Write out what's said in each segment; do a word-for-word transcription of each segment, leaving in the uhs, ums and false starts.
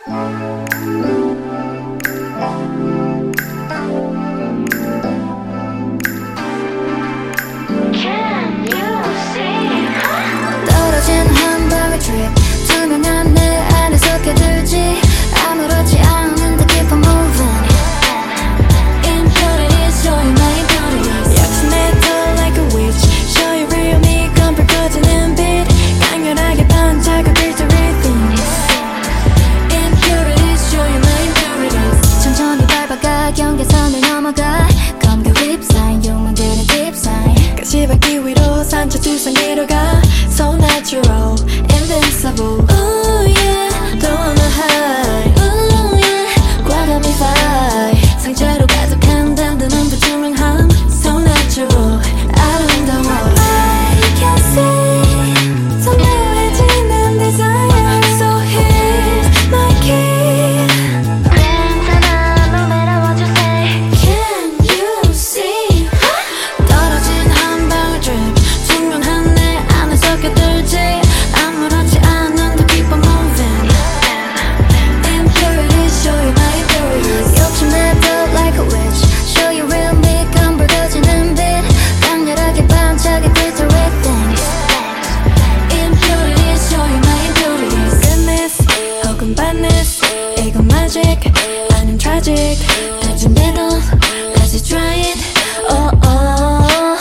떨어진 한 방울 drip 투명한 내 안에 섞여들지 아무렇지 않은데 keep on moving Impurities show you my impurities 역시 metal like a witch Show you real me 검불 꺼지는 빛 강렬하게 반짝여 glittery things Impurities show you my impurities 천천히 밟아가 경계선을 넘어가 검게 whip sign 욕망들은 deep sign 가시밭길 위로 산책 두상이로 가 So natural, invincible Ooh yeah, don't wanna hide Ooh yeah, 과감히 fight 상처로 가득한 단단한 불투명함 So natural, 아름다워 I can see 선명해지는 desire So here's my key 괜찮아, no matter what you say Can you see 떨어진 한 방울 drip 투명한 내 안에 섞여들지 아무렇지 않은데 keep on moving Impurities show you my impurities 욕심내 built like a witch Show you real me 검불 꺼지는 빛 강렬하게 반짝여 glittery things Impurities show you my impurities Goodness 혹은 badness 이건 magic 아님 tragic 단순대로 다시 try it oh oh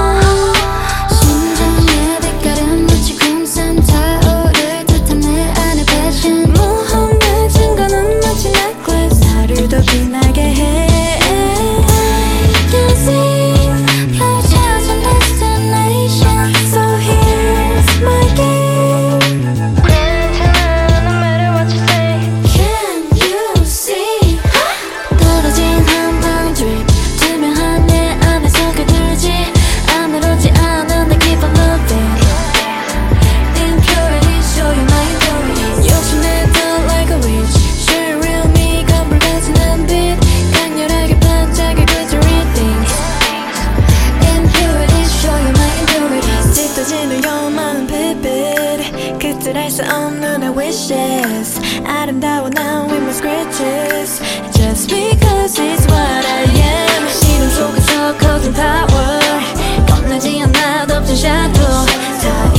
심장의 빛깔은 마치 금산 타오를 듯한 내 안의 passion 모험해진 거는 마치 necklace 나를 더 빛나게 해 I can see 펼쳐진 destination So here's my game 괜찮아 no matter what you say Can you see 떨어진 한 방울 drip 투명한 내 안에 섞여들지 아무렇지 않은데 keep on moving Impurities show you my impurities 욕심내 built like a witch Show you real me 검불 꺼지는 빛 강렬하게 반짝여 glittery things Impurities show you my impurities 짙어지는 요망한 빛빛 그들할 수 없는 내 wishes 아름다워 now with my scratches Just because it's what I am 시름 속에서 cold power 겁나지 않아 덮친 shadow 다